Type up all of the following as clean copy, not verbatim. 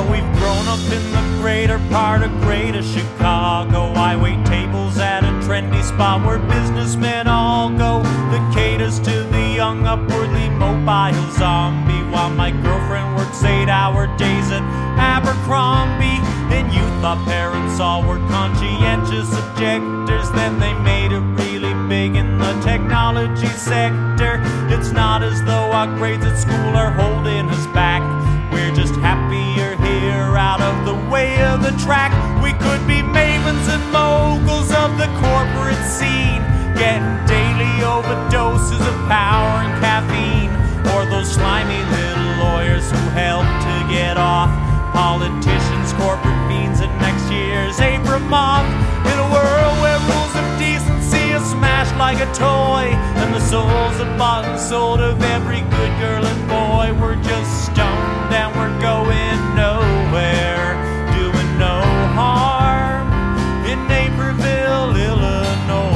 Well, we've grown up in the greater part of Greater Chicago. I wait tables at a trendy spot where businessmen all go. That caters to the young, upwardly mobile zombie, while my girlfriend works 8-hour days at Abercrombie. In youth, our parents all were conscientious objectors. Then they made it really big in the technology sector. It's not as though our grades at school are holding us back. We're just happier here, out of the way of the track. We could be mavens and moguls of the corporate scene, getting daily overdoses of power and caffeine. Or those slimy little lawyers who help to get off, politicians, corporate fiends, and next year's Abramoff. In a world where rules of decency are smashed like a toy, and the souls are bought and sold of every good girl and boy, we're just stoned and we're going nowhere, doing no harm in Naperville, Illinois.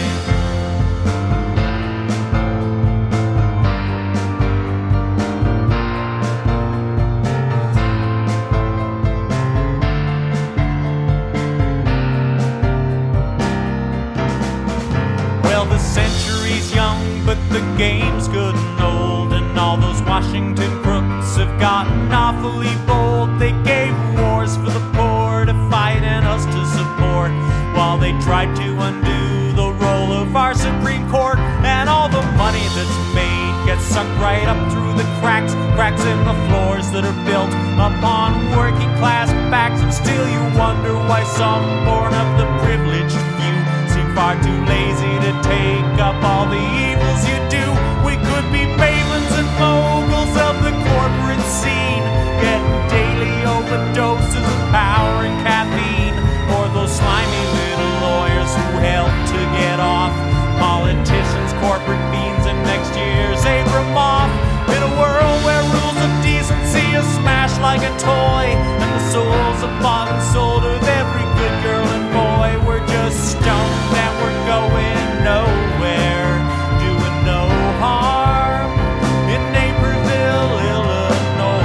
Well, the century's young, but the game's good and old, and all those Washington crooks have gotten awfully bold. They gave wars for the poor to fight and us to support, while they tried to undo the role of our Supreme Court. And all the money that's made gets sucked right up through the cracks in the floors that are built upon working class backs. And still you wonder why some born of the privileged few seem far too lazy to take up all the evils you do. We could be mavens and moguls of the corporate scene, getting daily overdoses of power and caffeine. Or those slimy little lawyers who help to get off, politicians, corporate fiends, and next year's Abramoff. In a world where rules of decency are smashed like a toy, and the souls are bought and sold of every good girl and boy, we're just stoned and we're going nowhere, doing no harm in Naperville, Illinois.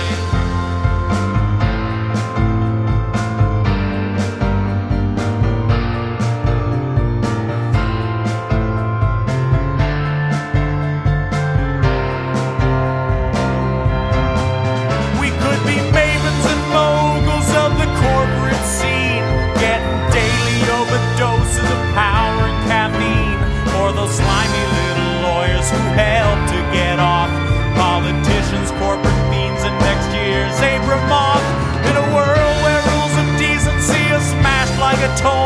We could be mavens and moguls of the corporate scene, getting daily overdoses of power and caffeine. Or those slimy little lawyers who help to get off, politicians, corporate fiends, and next year's Abramoff. In a world where rules of decency are smashed like a toy,